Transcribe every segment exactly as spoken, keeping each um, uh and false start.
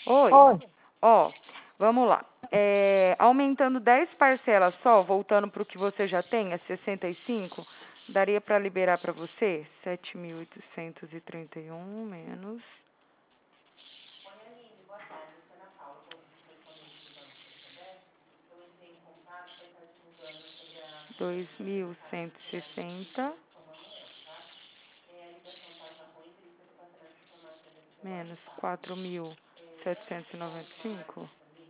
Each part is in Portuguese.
Oi. Oi. Ó, vamos lá. É, aumentando dez parcelas só, voltando para o que você já tem, é sessenta e cinco, daria para liberar para você sete mil oitocentos e trinta e um menos... dois mil cento e sessenta menos quatro mil setecentos e noventa e cinco.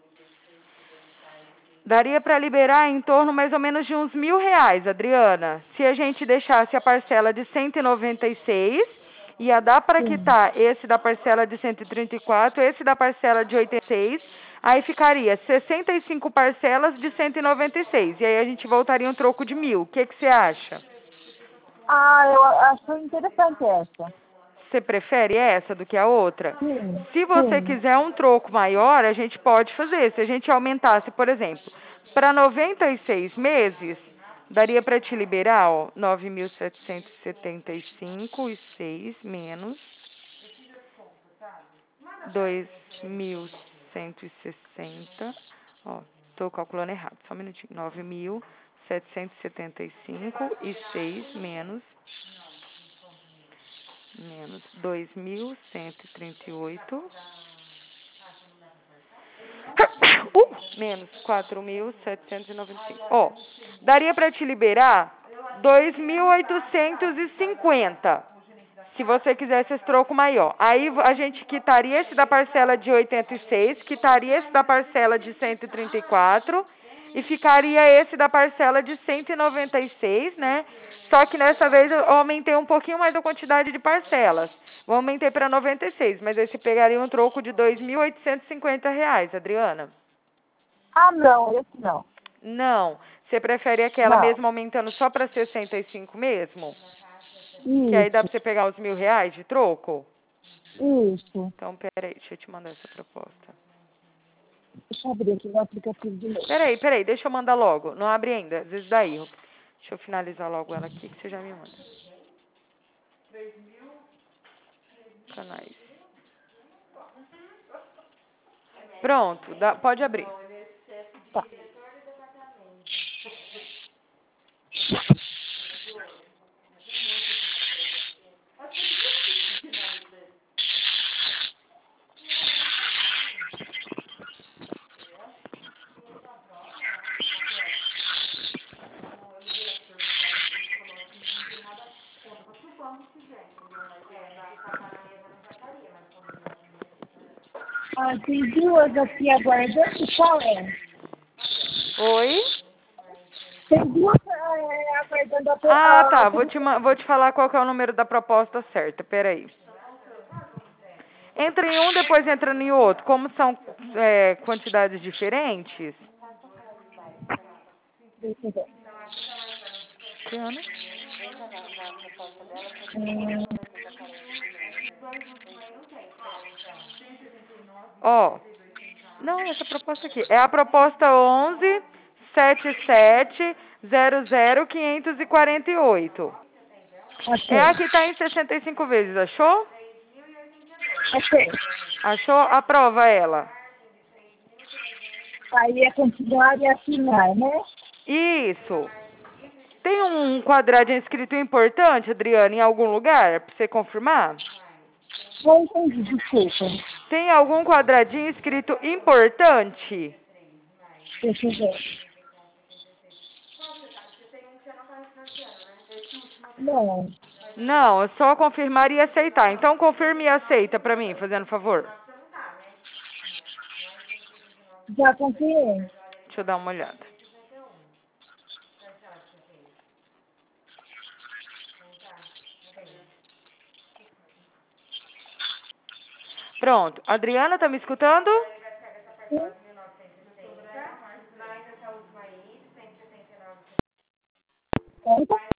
Daria para liberar em torno mais ou menos de uns mil reais, Adriana. Se a gente deixasse a parcela de cento e noventa e seis, ia dar para quitar esse da parcela de cento e trinta e quatro, esse da parcela de oitenta e seis, aí ficaria sessenta e cinco parcelas de cento e noventa e seis. E aí a gente voltaria um troco de mil. O que, que você acha? Ah, eu acho interessante essa. Você prefere essa do que a outra? Sim, Se você sim. quiser um troco maior, a gente pode fazer. Se a gente aumentasse, por exemplo, para noventa e seis meses, daria para te liberar, ó, nove mil setecentos e setenta e cinco e seis menos dois mil cento e sessenta. Ó, estou calculando errado, só um minutinho. nove mil setecentos e setenta e cinco e seis menos menos dois mil cento e trinta e oito. Uh, menos quatro mil setecentos e noventa e cinco. Ó, daria para te liberar dois mil oitocentos e cinquenta, se você quisesse esse troco maior. Aí a gente quitaria esse da parcela de oitenta e seis, quitaria esse da parcela de cento e trinta e quatro e ficaria esse da parcela de cento e noventa e seis, né? Só que nessa vez eu aumentei um pouquinho mais a quantidade de parcelas. Eu aumentei para noventa e seis, mas aí você pegaria um troco de dois mil oitocentos e cinquenta reais, Adriana. Ah, não, esse não. Não. Você prefere aquela Não. mesmo aumentando só para sessenta e cinco mesmo? Que aí dá Isso, para você pegar os mil reais de troco? isso. Então, peraí, deixa eu te mandar essa proposta. Deixa eu abrir aqui no aplicativo de novo. Peraí, peraí, deixa eu mandar logo. Não abre ainda, às vezes dá erro. Deixa eu finalizar logo ela aqui que você já me manda. Canais. Pronto, dá, pode abrir. Tá. Ah, tem duas aqui aguardando. Qual é? Oi? Tem duas é, aguardando a, Ah, a, a tá. Vou te, ma- vou te falar qual que é o número da proposta certa. Peraí. Entra em um, depois entra em outro. Como são é, quantidades diferentes... Deixa eu ver. Que ano? Hum, Ó, não, essa proposta aqui. É a proposta onze, setenta e sete, zero zero, quinhentos e quarenta e oito. É achei. a que está em sessenta e cinco vezes, achou? Achei. Achou? Aprova ela. Aí é continuar e assinar, né? Isso. Tem um quadradinho escrito importante, Adriana, em algum lugar, para você confirmar? Não entendi, desculpa. Tem algum quadradinho escrito importante? Deixa eu ver. Não, Não, é só confirmar e aceitar. Então confirme e aceita para mim, fazendo favor. já confiei. Deixa eu dar uma olhada. Pronto. Adriana, tá me escutando? Sim. Conta.